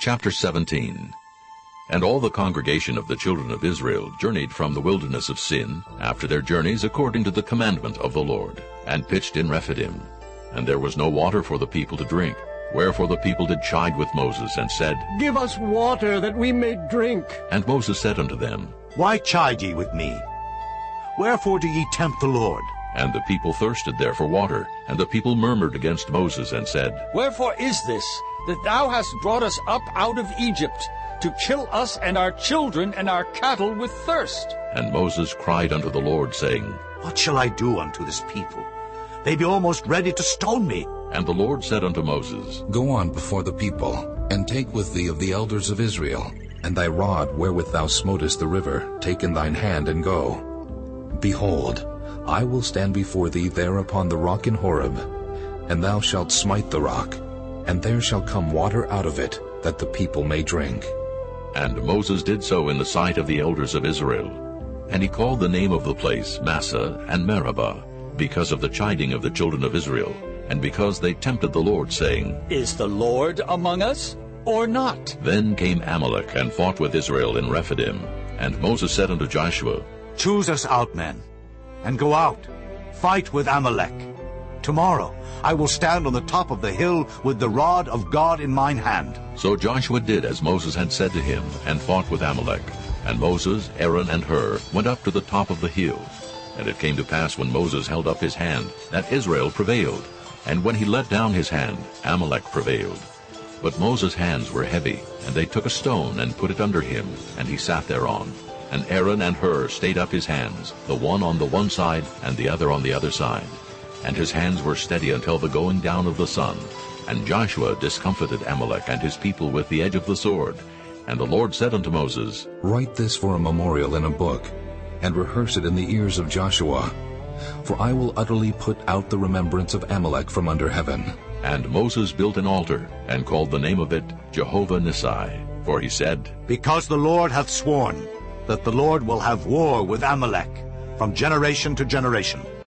Chapter 17. And all the congregation of the children of Israel journeyed from the wilderness of Sin, after their journeys according to the commandment of the Lord, and pitched in Rephidim. And there was no water for the people to drink. Wherefore the people did chide with Moses, and said, Give us water, that we may drink. And Moses said unto them, Why chide ye with me? Wherefore do ye tempt the Lord? And the people thirsted there for water. And the people murmured against Moses, and said, Wherefore is this, that thou hast brought us up out of Egypt, to kill us and our children and our cattle with thirst? And Moses cried unto the Lord, saying, What shall I do unto this people? They be almost ready to stone me. And the Lord said unto Moses, Go on before the people, and take with thee of the elders of Israel, and thy rod wherewith thou smotest the river, take in thine hand, and go. Behold, I will stand before thee there upon the rock in Horeb, and thou shalt smite the rock, and there shall come water out of it, that the people may drink. And Moses did so in the sight of the elders of Israel. And he called the name of the place Massah and Meribah, because of the chiding of the children of Israel, and because they tempted the Lord, saying, Is the Lord among us, or not? Then came Amalek and fought with Israel in Rephidim. And Moses said unto Joshua, Choose us out men, and go out, fight with Amalek. Tomorrow I will stand on the top of the hill with the rod of God in mine hand. So Joshua did as Moses had said to him, and fought with Amalek. And Moses, Aaron, and Hur went up to the top of the hill. And it came to pass, when Moses held up his hand, that Israel prevailed. And when he let down his hand, Amalek prevailed. But Moses' hands were heavy, and they took a stone and put it under him, and he sat thereon. And Aaron and Hur stayed up his hands, the one on the one side, and the other on the other side. And his hands were steady until the going down of the sun. And Joshua discomfited Amalek and his people with the edge of the sword. And the Lord said unto Moses, Write this for a memorial in a book, and rehearse it in the ears of Joshua. For I will utterly put out the remembrance of Amalek from under heaven. And Moses built an altar, and called the name of it Jehovah Nissi. For he said, Because the Lord hath sworn that the Lord will have war with Amalek from generation to generation.